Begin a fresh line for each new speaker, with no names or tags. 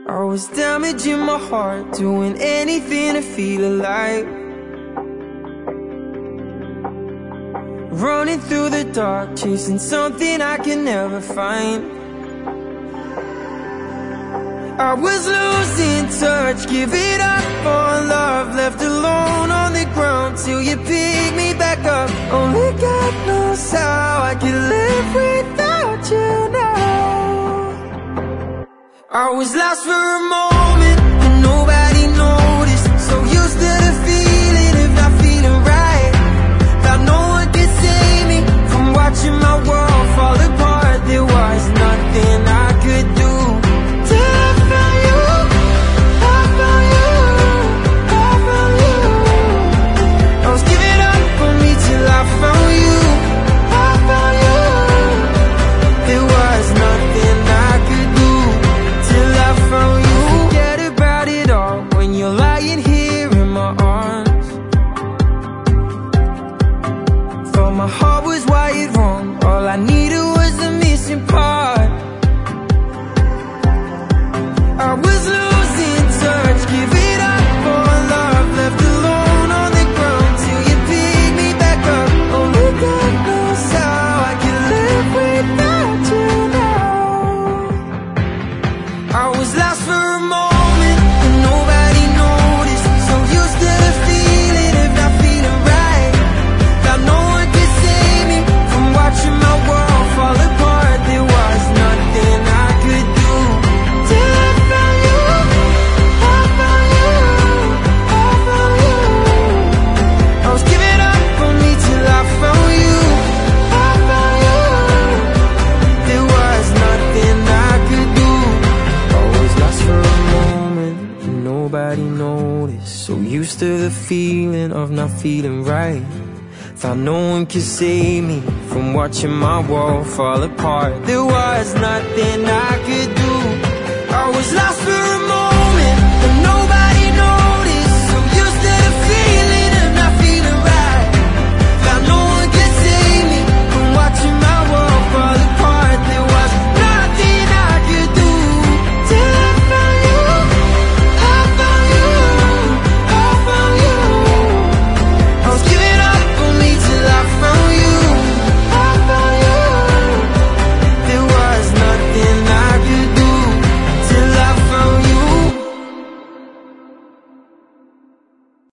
I was damaging my heart, doing anything to feel alive. Running through the dark, chasing something I can never find. I was losing touch, giving up on love, left alone on the ground till you picked me back up. Only God knows how I can live without you now. I was lost for a moment and nobody noticed. So used to the feeling of not feeling right. Thought no one could save me from watching my world fall apart. There was nothing I could do till I found you. I found you. I found you. I was giving up on me till I found you. I found you. There was nothing I could do till I found you. Forget about it all when you're lying here in my arms. Thought my heart was wired wrong. All I needed was the missing part. I was losing touch, giving up on love, left alone on the ground till you picked me back up. Only God knows how I can live without you now. I was lost for a moment and nobody noticed. So used to the feeling of not feeling right. Thought no one could save me from watching my world fall apart. There was nothing I could do till I found you. I found you. I found you. I was giving up on me till I found you. I found you. There was nothing I could do. I was lost for a moment and nobody noticed. So used to the feeling of not feeling right. Thought no one could save me from watching my world fall apart. There was nothing I could do. I was lost for a moment.